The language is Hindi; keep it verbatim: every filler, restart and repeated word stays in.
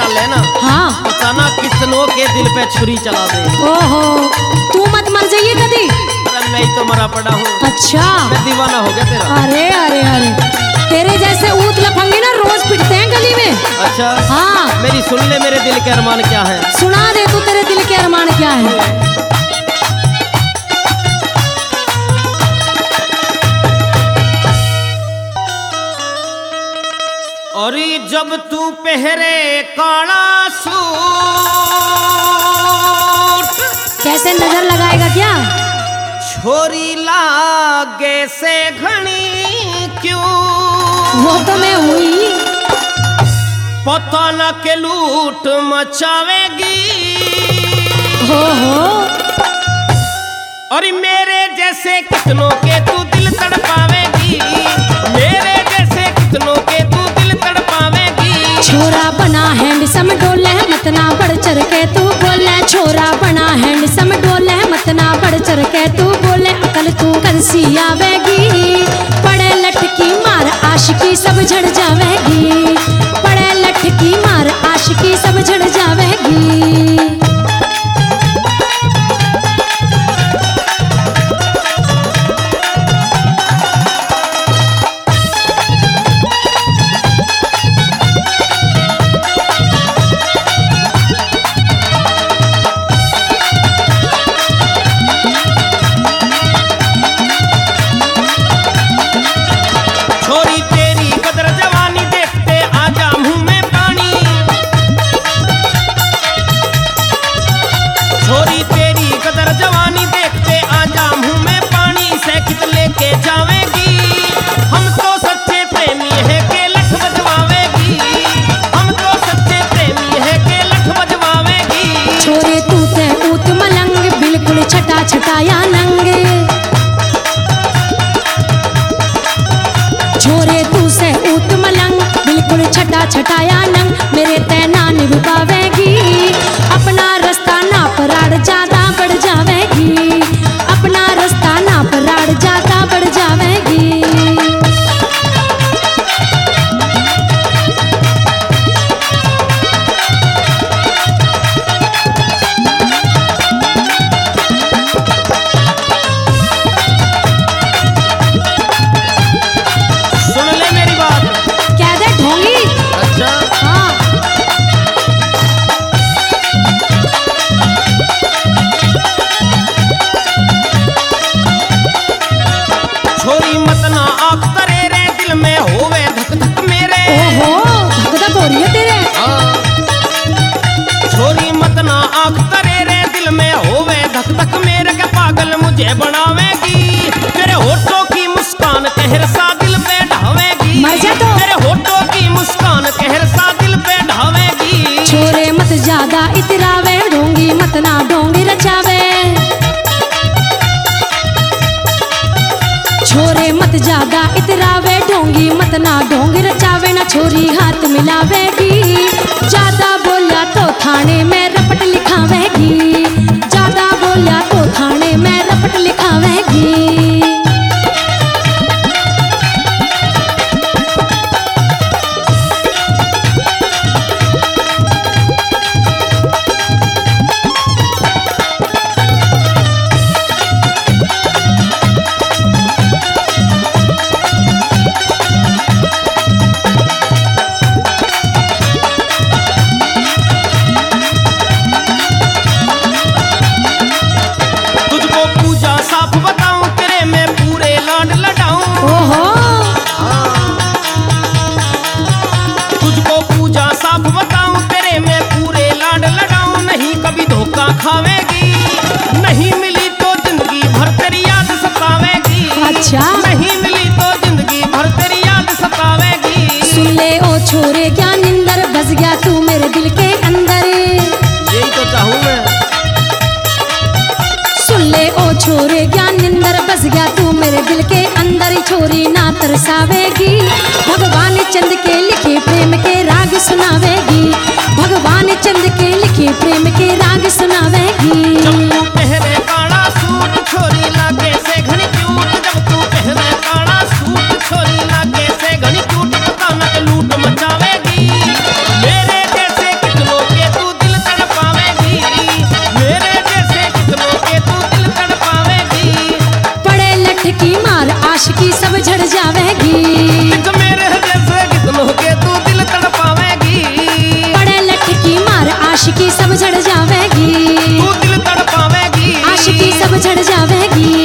चाल है ना। हाँ बताना कितनों के दिल पे छुरी चला दे। ओहो तू मत मर जाइए कभी। अरे मैं ही तो मरा पड़ा हूँ। अच्छा मैं दीवाना हो गया तेरा। अरे अरे अरे तेरे जैसे ऊत लफंगे ना रोज पिटते हैं गली में। अच्छा हाँ मेरी सुन ले, मेरे दिल के अरमान क्या है। सुना दे तू तेरे दिल के अरमान क्या है। और जब तू पहरे काला सूट, कैसे नजर लगाएगा क्या। छोरी लागे से घनी क्यों, वो तो मैं हुई। पता न के लूट मचावेगी। हो हो और मेरे जैसे कितनों के तू दिल तड़पावेगी। मेरे जैसे कितनों के तू दिल तड़पावेगी। छोरा बना हैंडसम डोले मत ना बढ़ चढ़ के तू बोले। छोरा बना हैंडसम डोले मत ना बढ़ चढ़ के तू बोले। अकल तू कंसी आवेगी। पड़े लटकी मार आशिकी सब झड़ जावेगी। पड़े लटकी मार आशिकी सब झड़ जावेगी। छटाया नंगे छोरे तू से ऊत मलंग बिल्कुल छटा छटाया नंग। मेरे तैना निभ पावेगी। अपना रास्ता ना पराड़ ज्यादा बढ़ जावेगी। अपना रास्ता ना पराड़ ज्यादा बढ़ जावेगी। मुझे बनावेगी। तेरे होठों की मुस्कान कहर सा दिल पे ढावेगी। मर जा तो। तेरे होठों की मुस्कान कहर सा दिल पे ढावेगी। छोरे मत ज्यादा इतरावे ढोंगी मत ना ढोंगी रचावे। छोरे मत ज्यादा इतरावे ढोंगी मत ना ढोंगी रचावे। ना छोरी हाथ मिलावेगी। ज्यादा बोला तो थाने में रपट लिखावेगी। ज्यादा बोला तो थाने में रपट लिखावेगी। खावेगी। नहीं मिली तो जिंदगी भर तेरी याद सतावेगी। अच्छा नहीं मिली तो जिंदगी भर तेरी याद सतावेगी। सुन ले ओ छोरे क्या निंदर बस गया तू मेरे दिल के अंदर। यही तो चाहूँ मैं। सुन ले ओ छोरे क्या निंदर बस गया तू मेरे दिल के अंदर। छोरी ना तरसावेगी। भगवान चंद के लिखे प्रेम के राग सुनावेगी। भगवान चंद के लिखे प्रेम के राग सुनावेगी। जब तू पहरे काला सूट छोरी लागे से घनी क्यूट। जब तू पहरे काला सूट छोरी लागे से घनी क्यूट। पता न के लूट मचावेगी। मेरे जैसे झड़ जावेगी, तू दिल तड़पावेगी, आशिकी सब झड़ जावेगी।